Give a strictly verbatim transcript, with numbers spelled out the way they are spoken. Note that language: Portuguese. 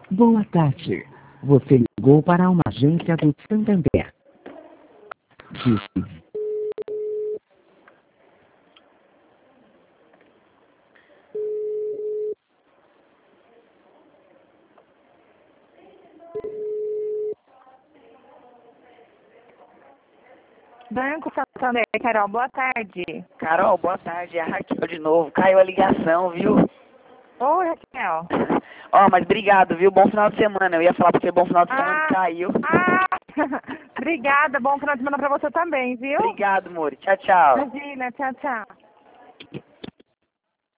Boa tarde. Você ligou para uma agência do Santander. Disse. Banco Santander, Carol, boa tarde. Carol, boa tarde. É a Raquel de novo. Caiu a ligação, viu? Oi, Raquel. Ó, mas obrigado, viu? Bom final de semana. Eu ia falar pra você bom final de semana, Ah, caiu. Ah, obrigada. Bom final de semana pra você também, viu? Obrigado, Mori. Tchau, tchau. Imagina, tchau, tchau.